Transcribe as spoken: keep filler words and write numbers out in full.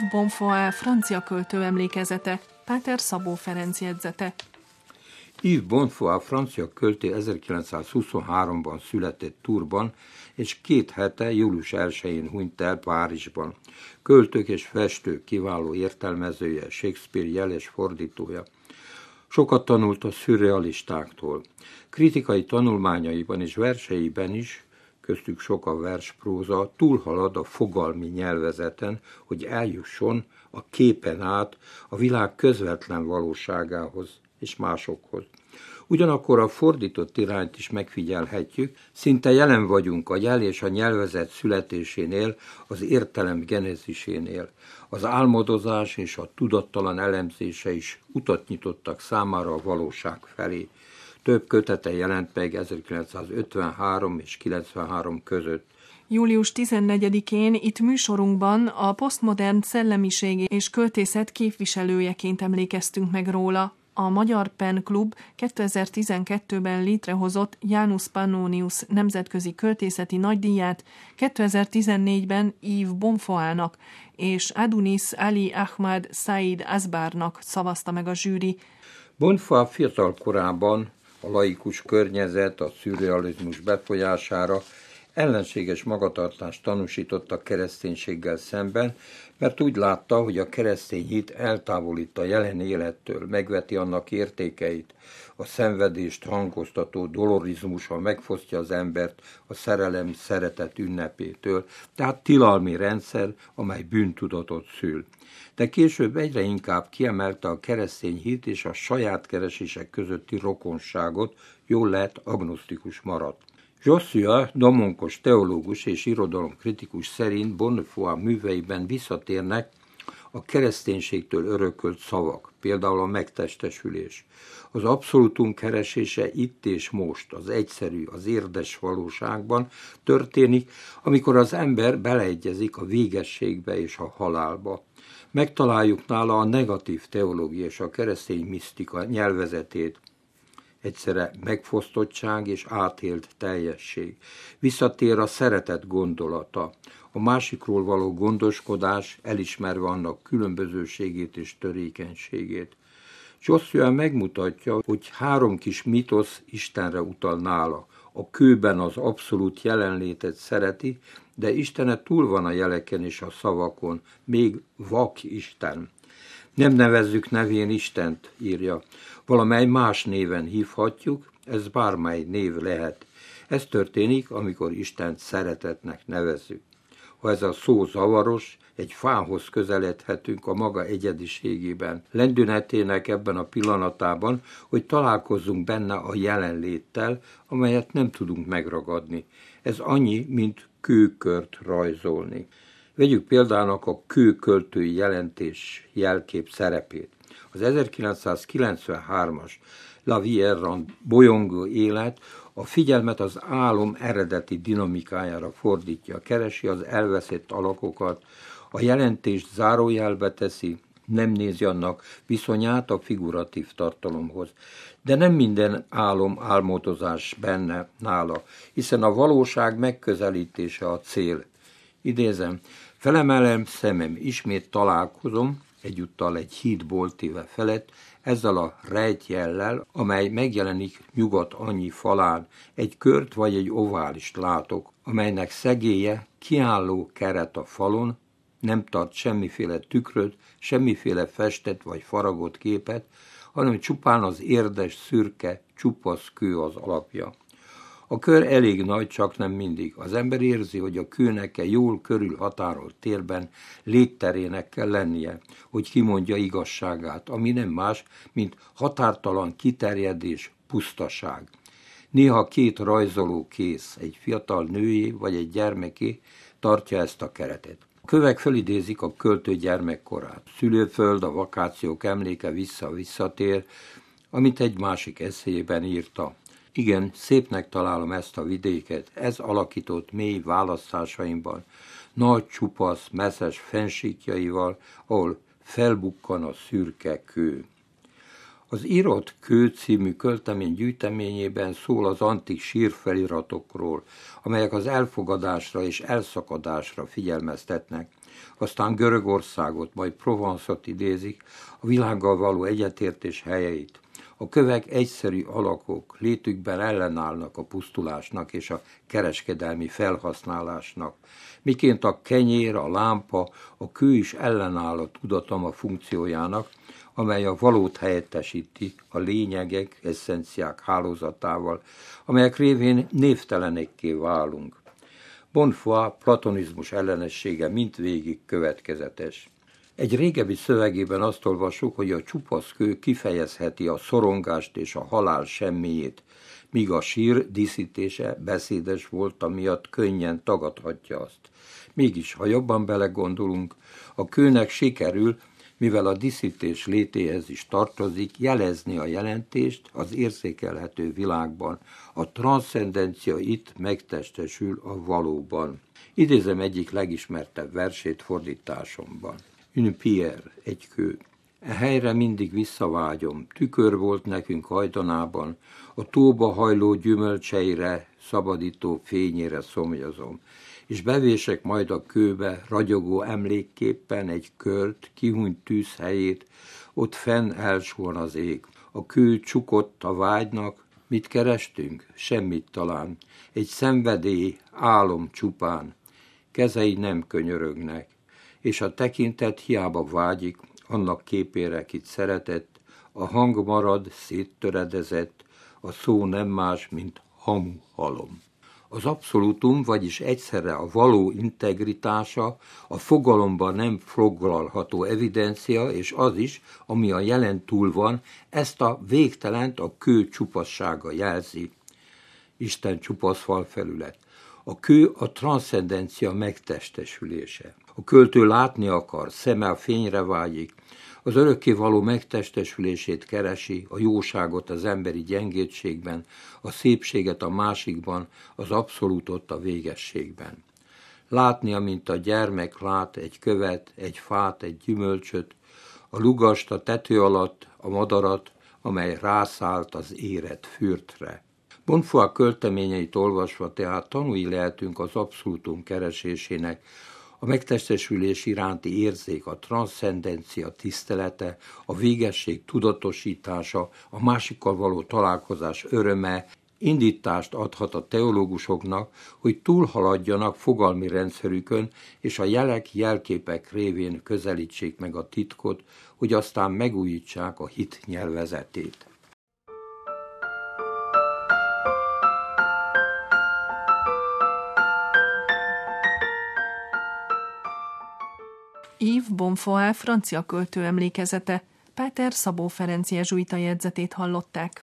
Yves Bonfoy francia költő emlékezete, Páter Szabó Ferenc jegyzete. Yves Bonfoy francia költő ezerkilencszázhuszonháromban született Tourban, és két hete, július elsején hunyt el Párizsban. Költők és festők kiváló értelmezője, Shakespeare jeles fordítója. Sokat tanult a szürrealistáktól. Kritikai tanulmányaiban és verseiben is, köztük sok a verspróza, túlhalad a fogalmi nyelvezeten, hogy eljusson a képen át a világ közvetlen valóságához és másokhoz. Ugyanakkor a fordított irányt is megfigyelhetjük, szinte jelen vagyunk a jel és a nyelvezet születésénél, az értelem genezisénél. Az álmodozás és a tudattalan elemzése is utat nyitottak számára a valóság felé. Több kötete jelent meg ezerkilencszázötvenhárom és kilencvenhárom között. július tizennegyedikén itt műsorunkban a posztmodern szellemiség és költészet képviselőjeként emlékeztünk meg róla. A Magyar Pen Klub kétezer-tizenkettőben létrehozott Janus Pannonius nemzetközi költészeti nagydíját kétezer-tizennégyben Yves Bonfoynak és Adunis Ali Ahmad Said Asbarnak szavazta meg a zsűri. Bonfoy fiatal korában a laikus környezet, a szürrealizmus befolyására ellenséges magatartást tanúsított a kereszténységgel szemben, mert úgy látta, hogy a keresztény hit eltávolít a jelen élettől, megveti annak értékeit, a szenvedést hangoztató dolorizmusa megfosztja az embert a szerelem, szeretet ünnepétől, tehát tilalmi rendszer, amely bűntudatot szül. De később egyre inkább kiemelte a keresztény hit és a saját keresések közötti rokonságot, jól lett agnosztikus maradt. Joshua, domonkos teológus és irodalomkritikus szerint Bonfoy műveiben visszatérnek a kereszténységtől örökölt szavak, például a megtestesülés. Az abszolútum keresése itt és most, az egyszerű, az érdes valóságban történik, amikor az ember beleegyezik a végességbe és a halálba. Megtaláljuk nála a negatív teológia és a keresztény misztika nyelvezetét, egyszerre megfosztottság és átélt teljesség. Visszatér a szeretet gondolata, a másikról való gondoskodás, elismerve annak különbözőségét és törékenységét. Joshua megmutatja, hogy három kis mitosz Istenre utal nála. A kőben az abszolút jelenlétet szereti, de Istene túl van a jeleken és a szavakon, még vak Isten. Nem nevezzük nevén Istent, írja. Valamely más néven hívhatjuk, ez bármely név lehet. Ez történik, amikor Istent szeretetnek nevezzük. Ha ez a szó zavaros, egy fához közeledhetünk a maga egyediségében, lendületének ebben a pillanatában, hogy találkozzunk benne a jelenléttel, amelyet nem tudunk megragadni. Ez annyi, mint kőkört rajzolni. Vegyük példának a kőköltői jelentés jelkép szerepét. Az ezerkilencszázkilencvenhármas La Vie Errante bolyongó élet a figyelmet az álom eredeti dinamikájára fordítja, keresi az elveszett alakokat, a jelentést zárójelbe teszi, nem nézi annak viszonyát a figuratív tartalomhoz. De nem minden álom álmodozás benne nála, hiszen a valóság megközelítése a cél. Idézem, felemelem szemem, ismét találkozom, egyúttal egy híd boltíve felett, ezzel a rejtjellel, amely megjelenik nyugat annyi falán, egy kört vagy egy oválist látok, amelynek szegélye kiálló keret a falon, nem tart semmiféle tükröt, semmiféle festett vagy faragott képet, hanem csupán az érdes, szürke, csupasz kő az alapja. A kör elég nagy, csak nem mindig. Az ember érzi, hogy a kőnek jól körül határolt térben létterének kell lennie, hogy kimondja igazságát, ami nem más, mint határtalan kiterjedés, pusztaság. Néha két rajzoló kész, egy fiatal nőjé vagy egy gyermeké tartja ezt a keretet. A kövek fölidézik a költő gyermekkorát. Szülőföld, a vakációk emléke vissza-visszatér, amit egy másik eszéjében írta. Igen, szépnek találom ezt a vidéket, ez alakított mély választásaimban, nagy csupasz, messzes fennsíkjaival, ahol felbukkan a szürke kő. Az Írott kő című költemény gyűjteményében szól az antik sírfeliratokról, amelyek az elfogadásra és elszakadásra figyelmeztetnek. Aztán Görögországot, majd Provence-ot idézik, a világgal való egyetértés helyeit. A kövek egyszerű alakok, létükben ellenállnak a pusztulásnak és a kereskedelmi felhasználásnak. Miként a kenyér, a lámpa, a kő is ellenáll a tudatama funkciójának, amely a valót helyettesíti a lényegek, eszenciák hálózatával, amelyek révén névtelenekké válunk. Bonnefoy platonizmus ellenessége mindvégig következetes. Egy régebbi szövegében azt olvassuk, hogy a csupasz kő kifejezheti a szorongást és a halál semmiét, míg a sír díszítése beszédes volt, amiatt könnyen tagadhatja azt. Mégis, ha jobban belegondolunk, a kőnek sikerül, mivel a díszítés létéhez is tartozik, jelezni a jelentést az érzékelhető világban. A transzcendencia itt megtestesül a valóban. Idézem egyik legismertebb versét fordításomban. Une pierre, egy kő. E helyre mindig visszavágyom, tükör volt nekünk hajdanában, a tóba hajló gyümölcseire, szabadító fényére szomjazom, és bevések majd a kőbe, ragyogó emlékképpen egy kört, kihunyt tűz helyét, ott fenn elsuhan az ég. A kő csukott a vágynak, mit kerestünk? Semmit talán. Egy szenvedély, álom csupán. Kezei nem könyörögnek, és a tekintet hiába vágyik, annak képére, kit szeretett, a hang marad, széttöredezett, a szó nem más, mint hamu halom. Az abszolútum, vagyis egyszerre a való integritása, a fogalomban nem foglalható evidencia, és az is, ami a jelen túl van, ezt a végtelent a kő csupassága jelzi. Isten csupasz falfelület. A kő a transzcendencia megtestesülése. A költő látni akar, szeme a fényre vágyik, az örökkévaló megtestesülését keresi, a jóságot az emberi gyengétségben, a szépséget a másikban, az abszolútot a végességben. Látnia, mint a gyermek lát egy követ, egy fát, egy gyümölcsöt, a lugast a tető alatt, a madarat, amely rászállt az érett fürtre. Bonnefoy költeményeit olvasva tehát tanúi lehetünk az abszolútum keresésének, a megtestesülés iránti érzék, a transzcendencia tisztelete, a végesség tudatosítása, a másikkal való találkozás öröme indítást adhat a teológusoknak, hogy túlhaladjanak fogalmi rendszerükön, és a jelek, jelképek révén közelítsék meg a titkot, hogy aztán megújítsák a hit nyelvezetét. Yves Bonnefoy francia költő emlékezete, Páter Szabó Ferenc jezsuita jegyzetét hallották.